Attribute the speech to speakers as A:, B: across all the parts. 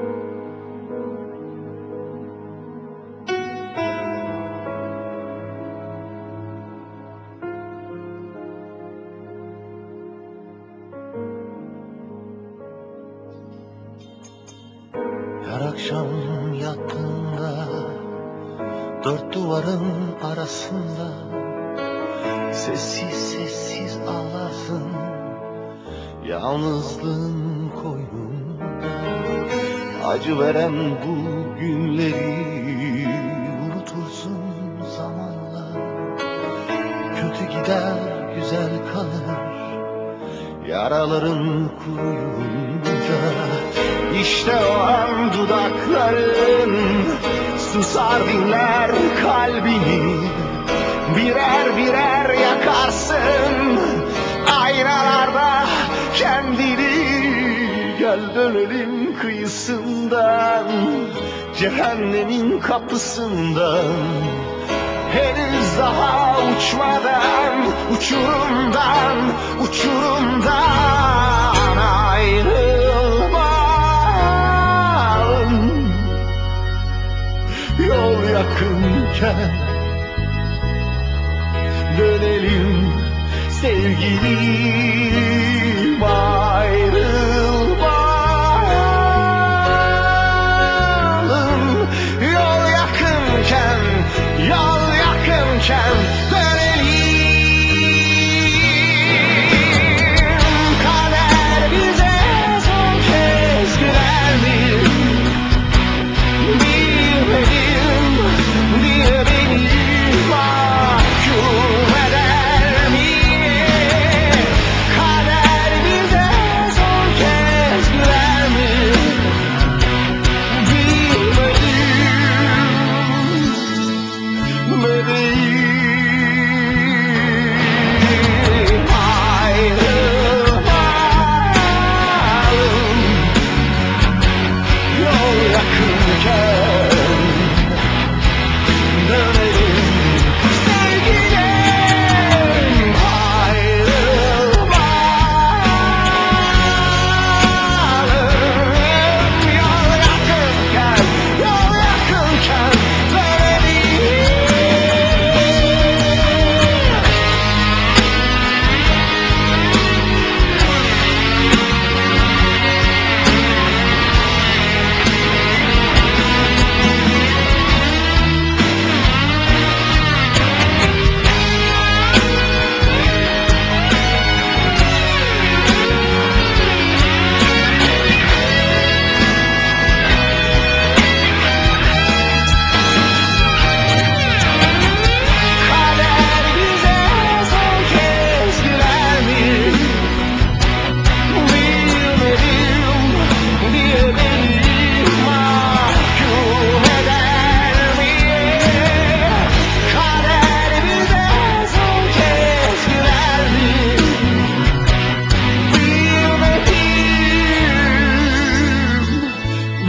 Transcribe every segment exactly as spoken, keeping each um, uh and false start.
A: Her akşam yattığında dört duvarın arasında sessiz sessiz ağlarsın, yalnızlığın koynunda. Acı veren bu günleri unutursun zamanla. Kötü gider güzel kalır yaraların kuruyunca. İşte o an dudakların susar dinler kalbini. Birer birer yakarsın aynalarda kendini. Gel dönelim kıyısından, cehennemin kapısından. Henüz daha uçmadan, uçurumdan, uçurumdan ayrılmalım. Yol yakınken dönelim sevgilim, ayrılmalım. Yol yakınken, yol yakınken dönelim. Kader bize son kez güler mi? Bilmedim diye beni mahkum eder mi? Kader bize son kez güler mi? Bilmedim bebeğim, ayrılmalım. Yol yakınken dönelim sevgilim, ayrılmalım. Yol yakınken, yol yakınken dönelim. Kader bize son kez güler mi? Bilmedim diye beni mahkum eder mi? Kader bize son kez güler mi? Bilmedim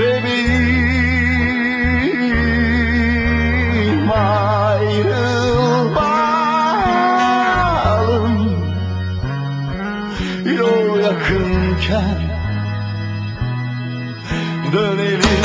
A: bebeğim, ayrılmalım. Yol yakınken dönelim.